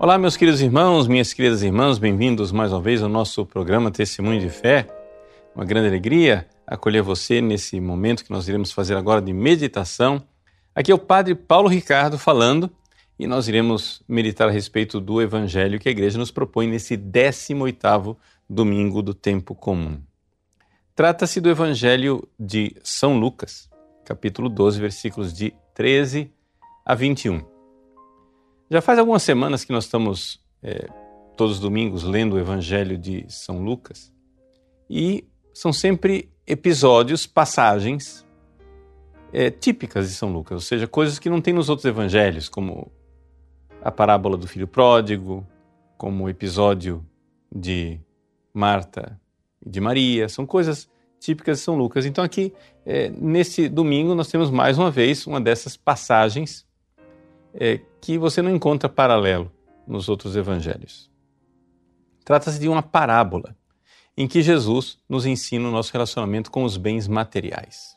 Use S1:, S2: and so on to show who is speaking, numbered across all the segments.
S1: Olá, meus queridos irmãos, minhas queridas irmãs, bem-vindos mais uma vez ao nosso programa Testemunho de Fé. Uma grande alegria acolher você nesse momento que nós iremos fazer agora de meditação. Aqui é o Padre Paulo Ricardo falando e nós iremos meditar a respeito do Evangelho que a Igreja nos propõe nesse 18º domingo do tempo comum. Trata-se do Evangelho de São Lucas, capítulo 12, versículos de 13 a 21. Já faz algumas semanas que nós estamos, todos os domingos, lendo o Evangelho de São Lucas e são sempre episódios, passagens típicas de São Lucas, ou seja, coisas que não tem nos outros evangelhos, como a parábola do filho pródigo, como o episódio de Marta e de Maria, são coisas típicas de São Lucas. Então aqui, nesse domingo, nós temos mais uma vez uma dessas passagens que você não encontra paralelo nos outros evangelhos. Trata-se de uma parábola em que Jesus nos ensina o nosso relacionamento com os bens materiais.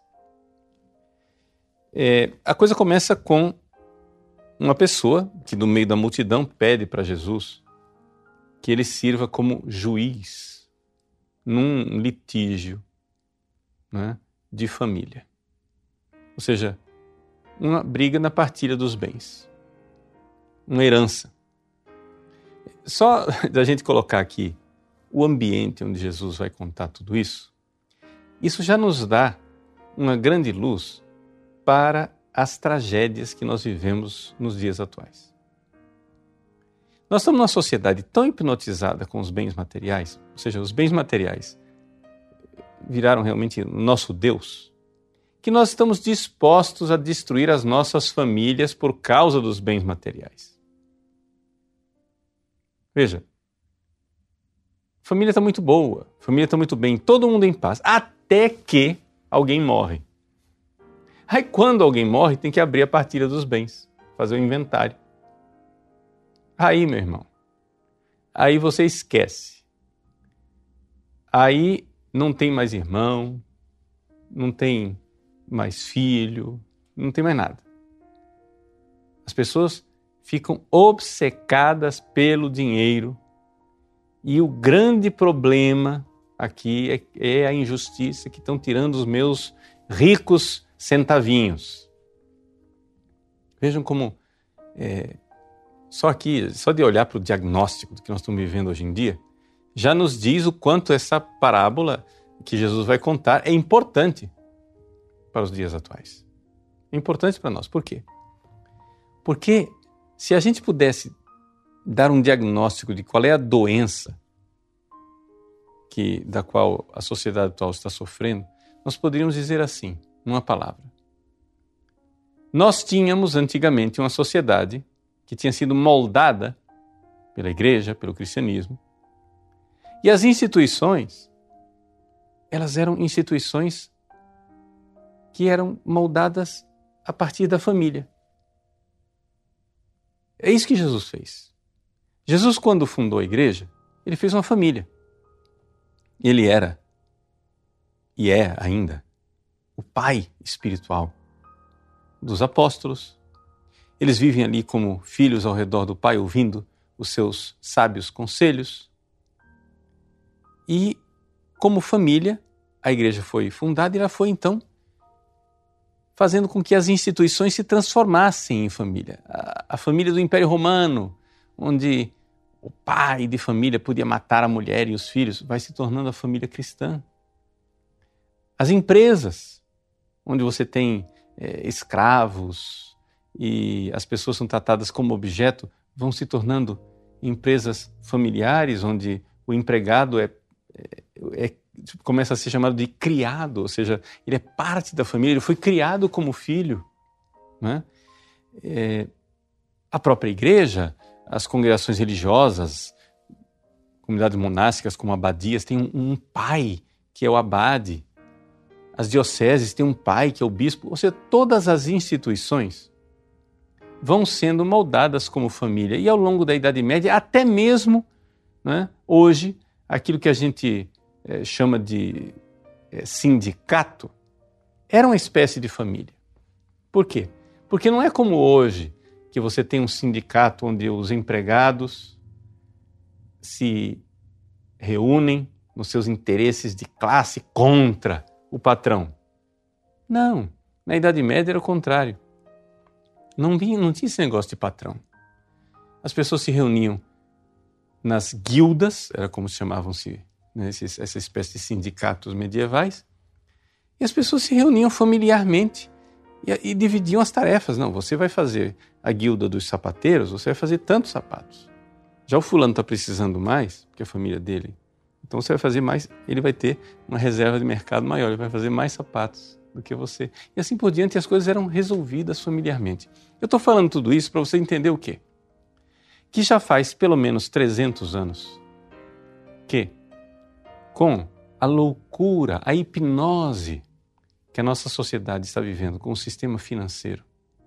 S1: A coisa começa com uma pessoa que, no meio da multidão, pede para Jesus que ele sirva como juiz num litígio, né, de família. Ou seja, uma briga na partilha dos bens, uma herança. Só da gente colocar aqui o ambiente onde Jesus vai contar tudo isso, isso já nos dá uma grande luz para as tragédias que nós vivemos nos dias atuais. Nós estamos numa sociedade tão hipnotizada com os bens materiais, ou seja, os bens materiais viraram realmente nosso Deus, que nós estamos dispostos a destruir as nossas famílias por causa dos bens materiais. Veja, a família está muito boa, a família está muito bem, todo mundo em paz, até que alguém morre. Aí quando alguém morre, tem que abrir a partilha dos bens, fazer o inventário. Aí, meu irmão, aí você esquece. Aí não tem mais irmão, não tem mais filho, não tem mais nada. As pessoas ficam obcecadas pelo dinheiro e o grande problema aqui é a injustiça que estão tirando os meus ricos centavinhos. Vejam como só de olhar para o diagnóstico do que nós estamos vivendo hoje em dia, já nos diz o quanto essa parábola que Jesus vai contar é importante para os dias atuais. É importante para nós. Por quê? Porque se a gente pudesse dar um diagnóstico de qual é a doença da qual a sociedade atual está sofrendo, nós poderíamos dizer assim, numa palavra. Nós tínhamos antigamente uma sociedade que tinha sido moldada pela igreja, pelo cristianismo, e as instituições, elas eram instituições que eram moldadas a partir da família. É isso que Jesus fez. Jesus, quando fundou a igreja, ele fez uma família. Ele era, e é ainda, o pai espiritual dos apóstolos. Eles vivem ali como filhos ao redor do pai, ouvindo os seus sábios conselhos. E, como família, a igreja foi fundada e ela foi, então, fazendo com que as instituições se transformassem em família. A família do Império Romano, onde o pai de família podia matar a mulher e os filhos, vai se tornando a família cristã. As empresas, onde você tem escravos e as pessoas são tratadas como objeto, vão se tornando empresas familiares, onde o empregado começa a ser chamado de criado, ou seja, ele é parte da família, ele foi criado como filho, né? A própria igreja, as congregações religiosas, comunidades monásticas como abadias, têm um pai que é o abade, as dioceses têm um pai que é o bispo, ou seja, todas as instituições vão sendo moldadas como família. E ao longo da Idade Média, até mesmo, né, hoje, aquilo que a gente chama de sindicato, era uma espécie de família. Por quê? Porque não é como hoje, que você tem um sindicato onde os empregados se reúnem nos seus interesses de classe contra o patrão. Não, na Idade Média era o contrário. Não tinha esse negócio de patrão. As pessoas se reuniam nas guildas, era como se chamavam-se, né, essa espécie de sindicatos medievais, e as pessoas se reuniam familiarmente e dividiam as tarefas. Não, você vai fazer a guilda dos sapateiros, você vai fazer tantos sapatos. Já o fulano está precisando mais, porque a família dele, então você vai fazer mais, ele vai ter uma reserva de mercado maior, ele vai fazer mais sapatos do que você. E assim por diante, as coisas eram resolvidas familiarmente. Eu estou falando tudo isso para você entender o quê? Que já faz pelo menos 300 anos que, com a loucura, a hipnose que a nossa sociedade está vivendo com o sistema financeiro,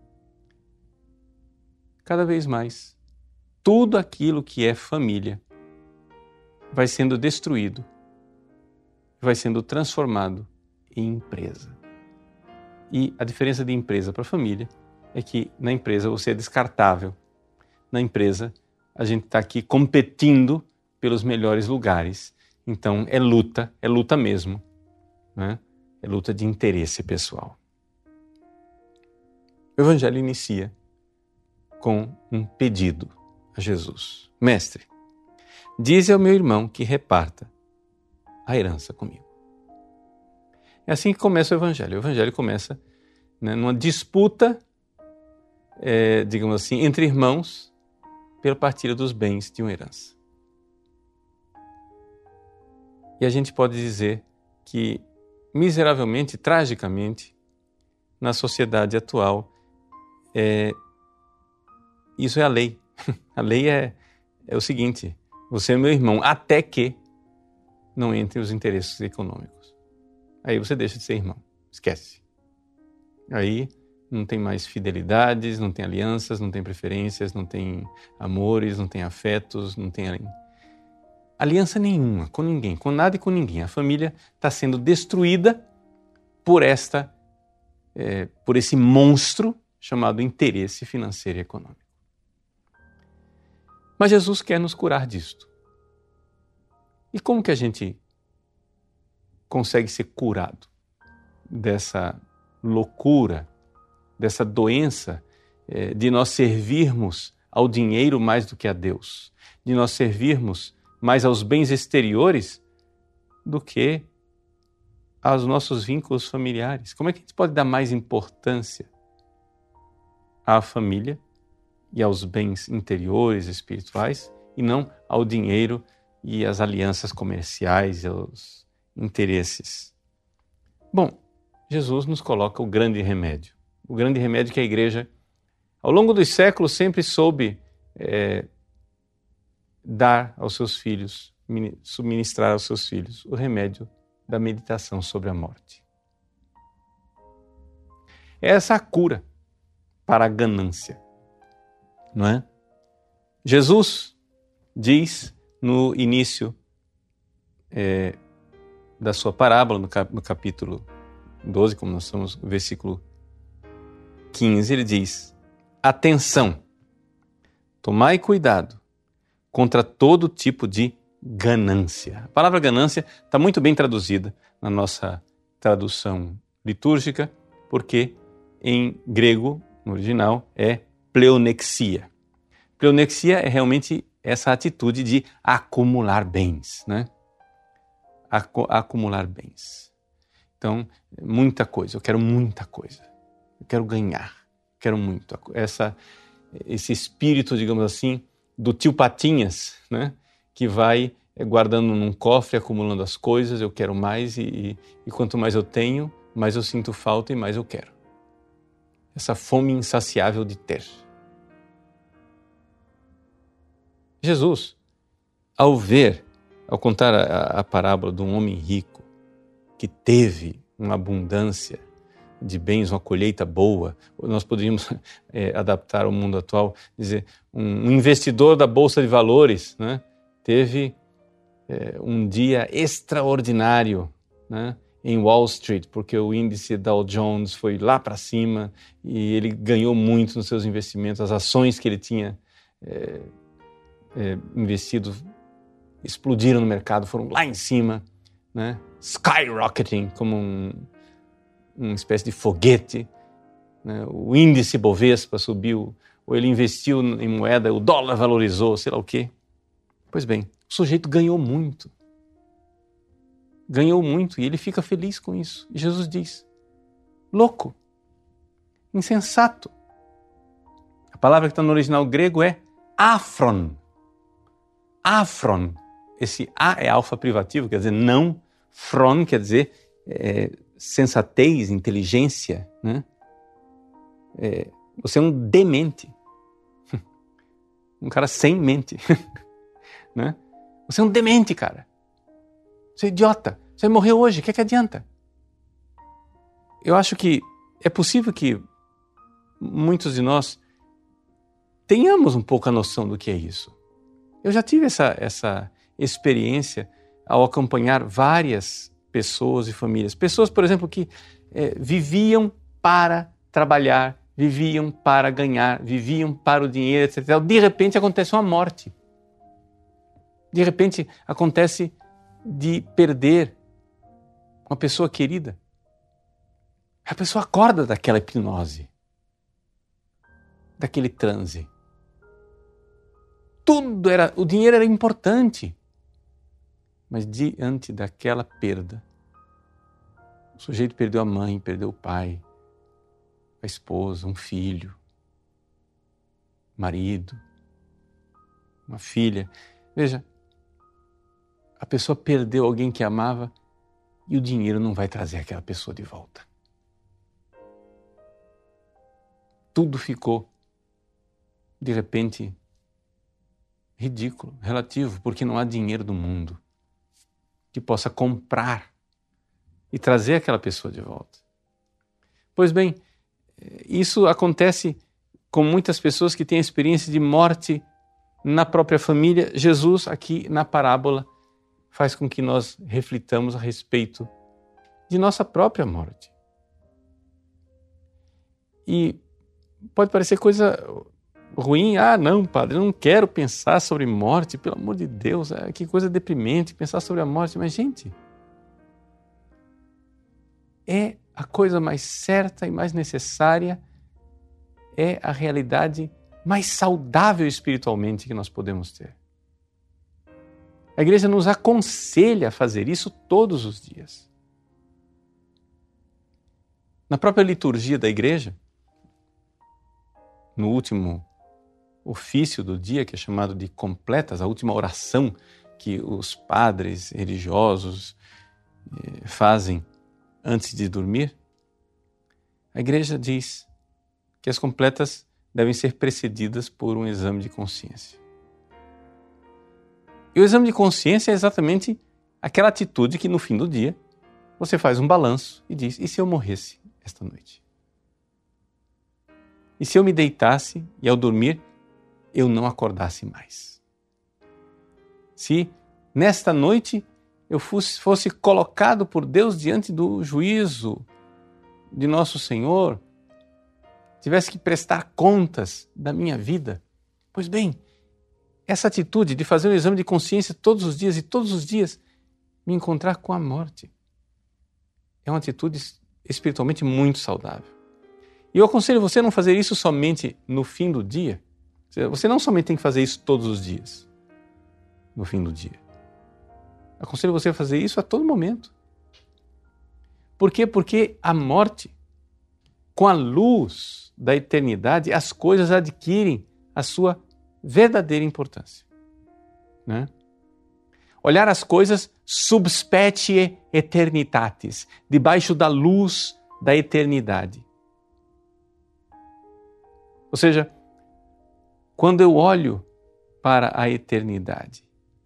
S1: cada vez mais, tudo aquilo que é família vai sendo destruído, vai sendo transformado em empresa. E a diferença de empresa para família é que na empresa você é descartável. Na empresa a gente está aqui competindo pelos melhores lugares. Então é luta mesmo, né? É luta de interesse pessoal. O Evangelho inicia com um pedido a Jesus. Mestre, dize ao meu irmão que reparta a herança comigo. É assim que começa o Evangelho. O Evangelho começa, né, numa disputa, digamos assim, entre irmãos pela partilha dos bens de uma herança. E a gente pode dizer que, miseravelmente, tragicamente, na sociedade atual, isso é a lei. A lei é o seguinte: você é meu irmão até que não entre os interesses econômicos. Aí você deixa de ser irmão, esquece. Aí não tem mais fidelidades, não tem alianças, não tem preferências, não tem amores, não tem afetos, não tem aliança nenhuma com ninguém, com nada e com ninguém. A família está sendo destruída por esse monstro chamado interesse financeiro e econômico. Mas Jesus quer nos curar disto. E como que a gente consegue ser curado dessa loucura, dessa doença de nós servirmos ao dinheiro mais do que a Deus, de nós servirmos mais aos bens exteriores do que aos nossos vínculos familiares? Como é que a gente pode dar mais importância à família e aos bens interiores, espirituais, e não ao dinheiro e às alianças comerciais e aos interesses? Bom, Jesus nos coloca o grande remédio que a igreja, ao longo dos séculos, sempre soube dar aos seus filhos, subministrar aos seus filhos, o remédio da meditação sobre a morte. Essa é a cura para a ganância, não é? Jesus diz no início da sua parábola, no capítulo 12, como nós estamos, no versículo 15, ele diz: atenção, tomai cuidado contra todo tipo de ganância. A palavra ganância está muito bem traduzida na nossa tradução litúrgica, porque em grego, no original, é pleonexia. Pleonexia é realmente essa atitude de acumular bens, né? Acumular bens. Então, muita coisa, eu quero muita coisa. Eu quero ganhar, quero muito. Esse espírito, digamos assim, do tio Patinhas, né? Que vai guardando num cofre, acumulando as coisas, eu quero mais e quanto mais eu tenho, mais eu sinto falta e mais eu quero. Essa fome insaciável de ter. Jesus, ao contar a parábola de um homem rico que teve uma abundância de bens, uma colheita boa, nós poderíamos adaptar ao mundo atual, dizer, um investidor da Bolsa de Valores, né, teve um dia extraordinário, né, em Wall Street, porque o índice Dow Jones foi lá para cima e ele ganhou muito nos seus investimentos. As ações que ele tinha investido explodiram no mercado, foram lá em cima, né? Skyrocketing, como uma espécie de foguete, né? O índice Bovespa subiu, ou ele investiu em moeda, o dólar valorizou, sei lá o quê. Pois bem, o sujeito ganhou muito e ele fica feliz com isso. E Jesus diz, louco, insensato. A palavra que está no original grego é afron. Afron. Esse A é alfa privativo, quer dizer não. Fron quer dizer sensatez, inteligência, né? Você é um demente. Um cara sem mente. Né? Você é um demente, cara. Você é idiota. Você vai morrer hoje, o que adianta? Eu acho que é possível que muitos de nós tenhamos um pouco a noção do que é isso. Eu já tive essa experiência ao acompanhar várias pessoas e famílias. Pessoas, por exemplo, que viviam para trabalhar, viviam para ganhar, viviam para o dinheiro, etc. De repente acontece uma morte. De repente acontece de perder uma pessoa querida. A pessoa acorda daquela hipnose, daquele transe. O dinheiro era importante, mas diante daquela perda, o sujeito perdeu a mãe, perdeu o pai, a esposa, um filho, marido, uma filha. Veja, a pessoa perdeu alguém que amava e o dinheiro não vai trazer aquela pessoa de volta. Tudo ficou, de repente, ridículo, relativo, porque não há dinheiro do mundo que possa comprar e trazer aquela pessoa de volta. Pois bem, isso acontece com muitas pessoas que têm a experiência de morte na própria família. Jesus, aqui na parábola, faz com que nós reflitamos a respeito de nossa própria morte. E pode parecer coisa ruim. Ah, não, padre, eu não quero pensar sobre morte, pelo amor de Deus, que coisa deprimente pensar sobre a morte. Mas, gente, é a coisa mais certa e mais necessária, é a realidade mais saudável espiritualmente que nós podemos ter. A igreja nos aconselha a fazer isso todos os dias. Na própria liturgia da igreja, no último ofício do dia, que é chamado de completas, a última oração que os padres religiosos fazem antes de dormir, a igreja diz que as completas devem ser precedidas por um exame de consciência. E o exame de consciência é exatamente aquela atitude que no fim do dia você faz um balanço e diz, e se eu morresse esta noite? E se eu me deitasse e ao dormir eu não acordasse mais? Se nesta noite eu fosse colocado por Deus diante do juízo de nosso Senhor, tivesse que prestar contas da minha vida, pois bem, essa atitude de fazer um exame de consciência todos os dias e todos os dias me encontrar com a morte é uma atitude espiritualmente muito saudável. E eu aconselho você a não fazer isso somente no fim do dia. Você não somente tem que fazer isso todos os dias, no fim do dia. Aconselho você a fazer isso a todo momento. Por quê? Porque a morte, com a luz da eternidade, as coisas adquirem a sua verdadeira importância. Né? Olhar as coisas sub specie eternitatis, debaixo da luz da eternidade. Ou seja, quando eu olho para a eternidade,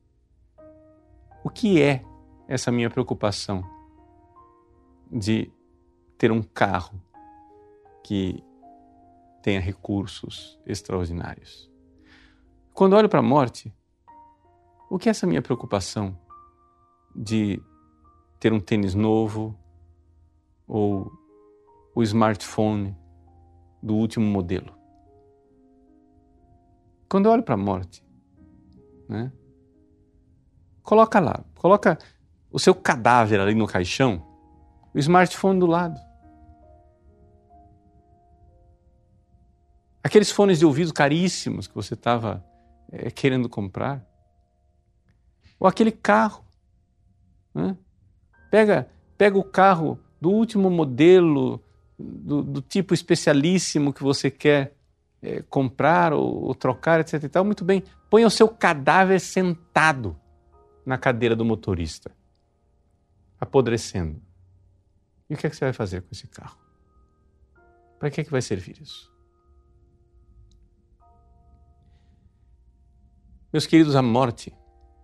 S1: o que é essa minha preocupação de ter um carro que tenha recursos extraordinários? Quando olho para a morte, o que é essa minha preocupação de ter um tênis novo, ou o smartphone do último modelo. Quando eu olho para a morte, né, coloca o seu cadáver ali no caixão, o smartphone do lado. Aqueles fones de ouvido caríssimos que você estava querendo comprar. Ou aquele carro. Né? Pega o carro do último modelo, do tipo especialíssimo que você quer comprar ou trocar, etc. e tal. Muito bem, põe o seu cadáver sentado na cadeira do motorista, apodrecendo. E o que é que você vai fazer com esse carro? Para que é que vai servir isso? Meus queridos, a morte,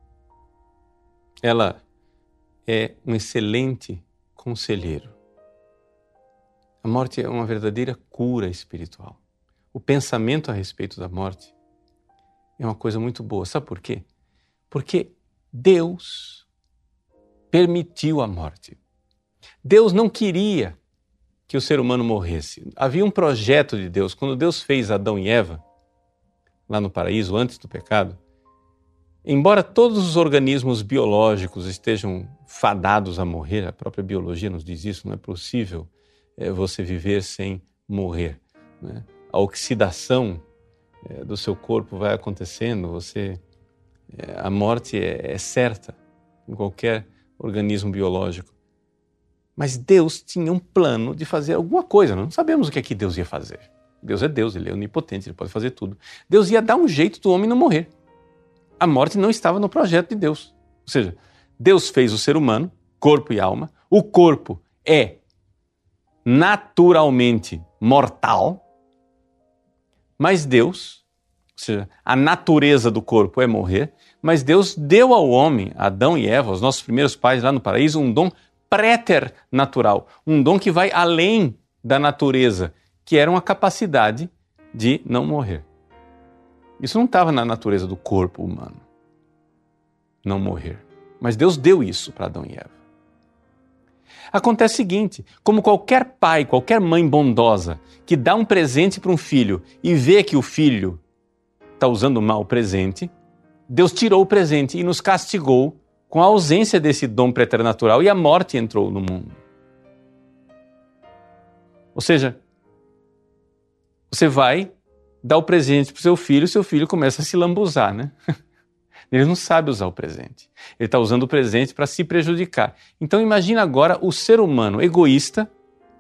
S1: ela é um excelente conselheiro. A morte é uma verdadeira cura espiritual. O pensamento a respeito da morte é uma coisa muito boa. Sabe por quê? Porque Deus permitiu a morte. Deus não queria que o ser humano morresse. Havia um projeto de Deus. Quando Deus fez Adão e Eva, lá no paraíso, antes do pecado, embora todos os organismos biológicos estejam fadados a morrer, a própria biologia nos diz isso, não é possível você viver sem morrer. Né? A oxidação do seu corpo vai acontecendo, a morte é certa em qualquer organismo biológico. Mas Deus tinha um plano de fazer alguma coisa, nós não sabemos o que é que Deus ia fazer. Deus é Deus, Ele é onipotente, Ele pode fazer tudo. Deus ia dar um jeito do homem não morrer. A morte não estava no projeto de Deus. Ou seja, Deus fez o ser humano, corpo e alma. O corpo é naturalmente mortal, mas Deus, ou seja, a natureza do corpo é morrer, mas Deus deu ao homem, Adão e Eva, os nossos primeiros pais lá no paraíso, um dom préternatural, um dom que vai além da natureza, que era uma capacidade de não morrer. Isso não estava na natureza do corpo humano, não morrer. Mas Deus deu isso para Adão e Eva. Acontece o seguinte, como qualquer pai, qualquer mãe bondosa que dá um presente para um filho e vê que o filho está usando mal o presente, Deus tirou o presente e nos castigou com a ausência desse dom preternatural e a morte entrou no mundo. Ou seja, você vai dar o presente para o seu filho começa a se lambuzar, né? Ele não sabe usar o presente. Ele está usando o presente para se prejudicar. Então imagina agora o ser humano egoísta,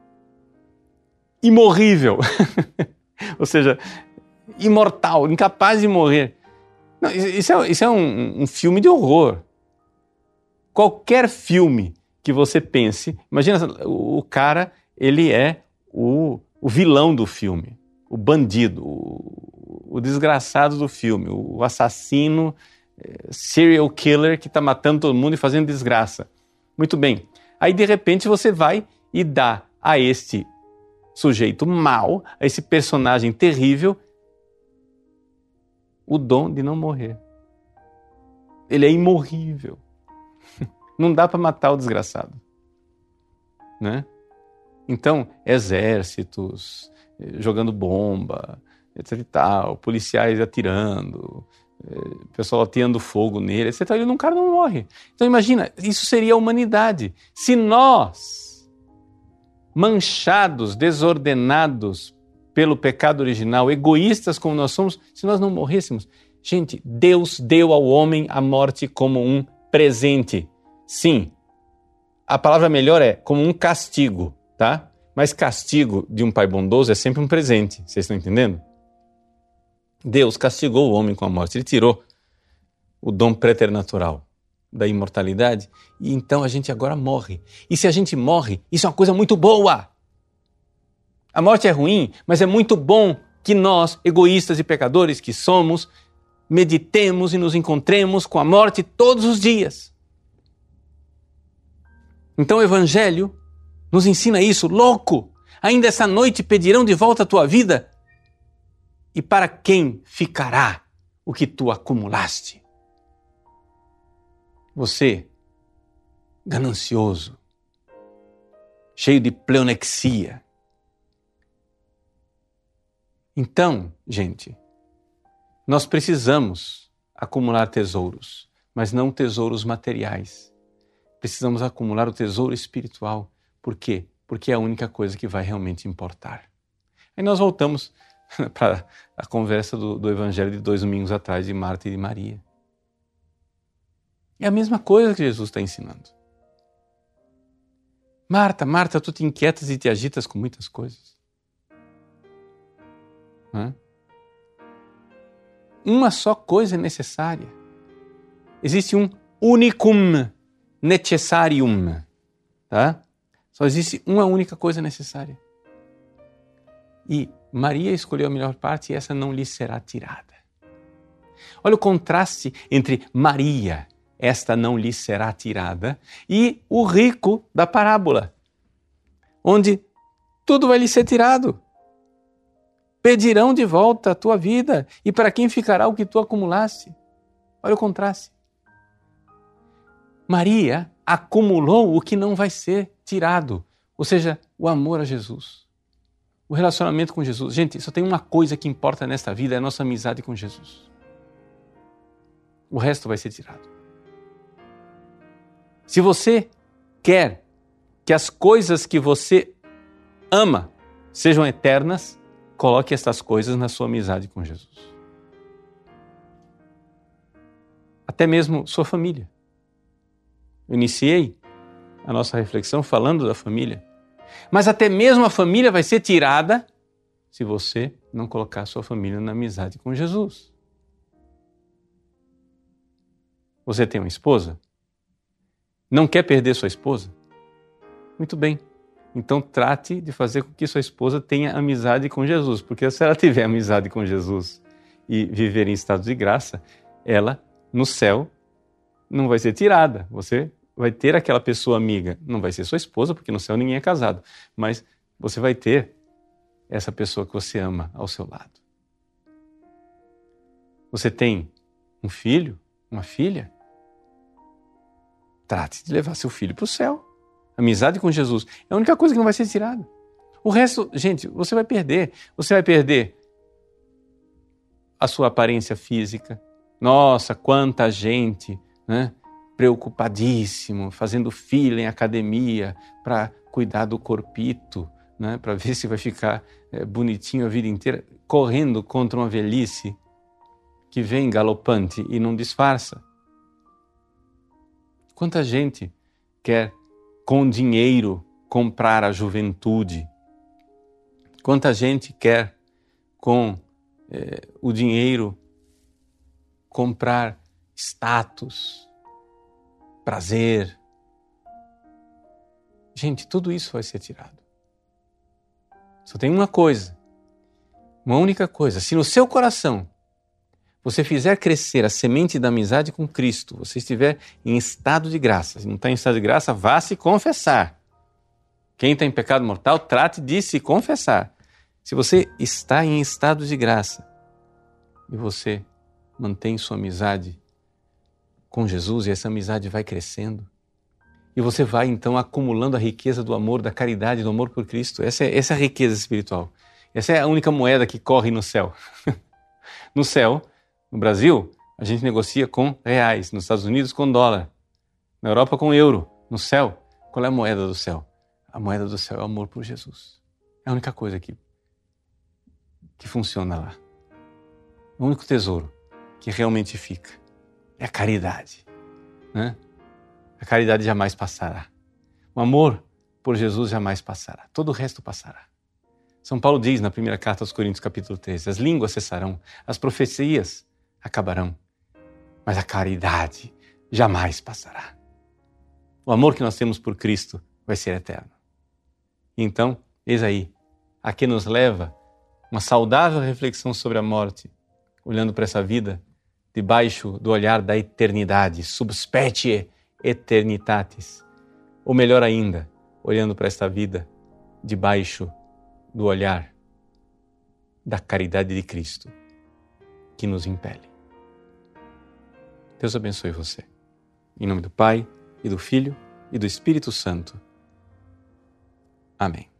S1: imorrível, ou seja, imortal, incapaz de morrer. Não, isso é um filme de horror. Qualquer filme que você pense, imagina o cara, ele é o vilão do filme, o bandido, o desgraçado do filme, o assassino, serial killer que está matando todo mundo e fazendo desgraça. Muito bem. Aí, de repente, você vai e dá a este sujeito mau, a esse personagem terrível, o dom de não morrer. Ele é imorrível. Não dá para matar o desgraçado. Né? Então, exércitos jogando bomba, etc e tal, policiais atirando, pessoal ateando fogo nele, etc. E o cara não morre. Então imagina, isso seria a humanidade. Se nós, manchados, desordenados pelo pecado original, egoístas como nós somos, se nós não morrêssemos, gente, Deus deu ao homem a morte como um presente. Sim, a palavra melhor é como um castigo, tá? Mas castigo de um pai bondoso é sempre um presente, vocês estão entendendo? Deus castigou o homem com a morte, Ele tirou o dom preternatural da imortalidade e então a gente agora morre. E se a gente morre, isso é uma coisa muito boa. A morte é ruim, mas é muito bom que nós, egoístas e pecadores que somos, meditemos e nos encontremos com a morte todos os dias. Então o Evangelho nos ensina isso, louco! Ainda essa noite pedirão de volta a tua vida? E para quem ficará o que tu acumulaste? Você, ganancioso, cheio de pleonexia. Então, gente, nós precisamos acumular tesouros, mas não tesouros materiais. Precisamos acumular o tesouro espiritual. Por quê? Porque é a única coisa que vai realmente importar. Aí nós voltamos para a conversa do Evangelho de 2 domingos atrás, de Marta e de Maria. É a mesma coisa que Jesus está ensinando. Marta, Marta, tu te inquietas e te agitas com muitas coisas. Uma só coisa é necessária. Existe um unicum necessarium. Tá? Só existe uma única coisa necessária. E Maria escolheu a melhor parte e essa não lhe será tirada. Olha o contraste entre Maria, esta não lhe será tirada, e o rico da parábola, onde tudo vai lhe ser tirado. Pedirão de volta a tua vida, e para quem ficará o que tu acumulaste? Olha o contraste. Maria acumulou o que não vai ser tirado, ou seja, o amor a Jesus. O relacionamento com Jesus. Gente, só tem uma coisa que importa nesta vida, é a nossa amizade com Jesus. O resto vai ser tirado. Se você quer que as coisas que você ama sejam eternas, coloque estas coisas na sua amizade com Jesus. Até mesmo sua família. Eu iniciei a nossa reflexão falando da família. Mas até mesmo a família vai ser tirada se você não colocar sua família na amizade com Jesus. Você tem uma esposa? Não quer perder sua esposa? Muito bem. Então trate de fazer com que sua esposa tenha amizade com Jesus, porque se ela tiver amizade com Jesus e viver em estado de graça, ela, no céu, não vai ser tirada. Você vai ter aquela pessoa amiga. Não vai ser sua esposa, porque no céu ninguém é casado. Mas você vai ter essa pessoa que você ama ao seu lado. Você tem um filho, uma filha? Trate de levar seu filho para o céu. Amizade com Jesus é a única coisa que não vai ser tirada. O resto, gente, você vai perder. Você vai perder a sua aparência física. Nossa, quanta gente, né? Preocupadíssimo, fazendo fila em academia para cuidar do corpito, né, para ver se vai ficar bonitinho a vida inteira, correndo contra uma velhice que vem galopante e não disfarça. Quanta gente quer, com dinheiro, comprar a juventude? Quanta gente quer, com o dinheiro, comprar status, prazer? Gente, tudo isso vai ser tirado. Só tem uma coisa, uma única coisa. Se no seu coração você fizer crescer a semente da amizade com Cristo, você estiver em estado de graça. Se não está em estado de graça, vá se confessar. Quem está em pecado mortal, trate de se confessar. Se você está em estado de graça e você mantém sua amizade com Jesus e essa amizade vai crescendo, e você vai então acumulando a riqueza do amor, da caridade, do amor por Cristo. Essa é a riqueza espiritual. Essa é a única moeda que corre no céu. No céu, no Brasil, a gente negocia com reais, nos Estados Unidos com dólar, na Europa com euro. No céu, qual é a moeda do céu? A moeda do céu é o amor por Jesus. É a única coisa que funciona lá. O único tesouro que realmente fica é a caridade, né? A caridade jamais passará. O amor por Jesus jamais passará. Todo o resto passará. São Paulo diz na primeira carta aos Coríntios, capítulo 13, as línguas cessarão, as profecias acabarão, mas a caridade jamais passará. O amor que nós temos por Cristo vai ser eterno. Então, eis aí, a que nos leva uma saudável reflexão sobre a morte, olhando para essa vida debaixo do olhar da eternidade, sub specie eternitatis. Ou melhor ainda, olhando para esta vida debaixo do olhar da caridade de Cristo que nos impele. Deus abençoe você. Em nome do Pai, e do Filho, e do Espírito Santo. Amém.